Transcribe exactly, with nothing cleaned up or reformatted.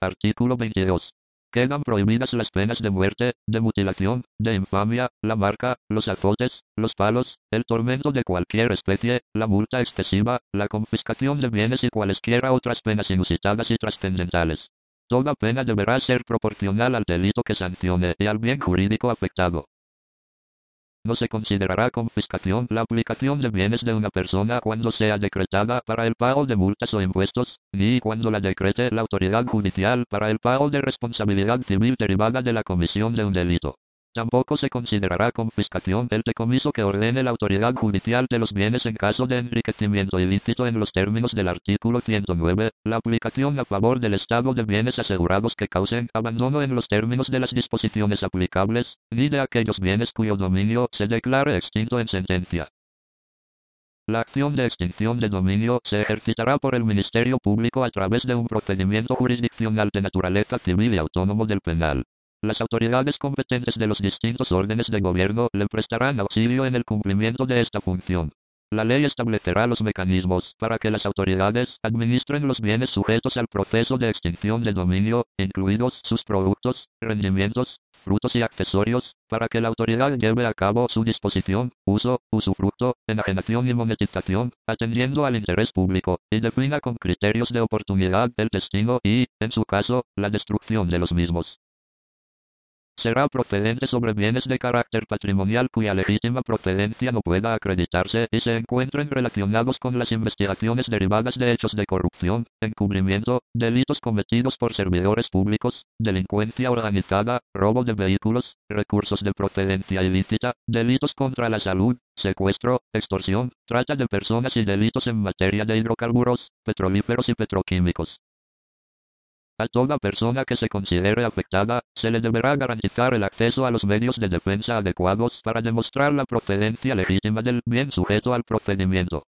Artículo veintidós. Quedan prohibidas las penas de muerte, de mutilación, de infamia, la marca, los azotes, los palos, el tormento de cualquier especie, la multa excesiva, la confiscación de bienes y cualesquiera otras penas inusitadas y trascendentales. Toda pena deberá ser proporcional al delito que sancione y al bien jurídico afectado. No se considerará confiscación la aplicación de bienes de una persona cuando sea decretada para el pago de multas o impuestos, ni cuando la decrete la autoridad judicial para el pago de responsabilidad civil derivada de la comisión de un delito. Tampoco se considerará confiscación el decomiso que ordene la autoridad judicial de los bienes en caso de enriquecimiento ilícito en los términos del artículo ciento nueve, la aplicación a favor del Estado de bienes asegurados que causen abandono en los términos de las disposiciones aplicables, ni de aquellos bienes cuyo dominio se declare extinto en sentencia. La acción de extinción de dominio se ejercitará por el Ministerio Público a través de un procedimiento jurisdiccional de naturaleza civil y autónomo del penal. Las autoridades competentes de los distintos órdenes de gobierno le prestarán auxilio en el cumplimiento de esta función. La ley establecerá los mecanismos para que las autoridades administren los bienes sujetos al proceso de extinción de dominio, incluidos sus productos, rendimientos, frutos y accesorios, para que la autoridad lleve a cabo su disposición, uso, usufructo, enajenación y monetización, atendiendo al interés público, y defina con criterios de oportunidad el destino y, en su caso, la destrucción de los mismos. Será procedente sobre bienes de carácter patrimonial cuya legítima procedencia no pueda acreditarse y se encuentren relacionados con las investigaciones derivadas de hechos de corrupción, encubrimiento, delitos cometidos por servidores públicos, delincuencia organizada, robo de vehículos, recursos de procedencia ilícita, delitos contra la salud, secuestro, extorsión, trata de personas y delitos en materia de hidrocarburos, petrolíferos y petroquímicos. A toda persona que se considere afectada, se le deberá garantizar el acceso a los medios de defensa adecuados para demostrar la procedencia legítima del bien sujeto al procedimiento.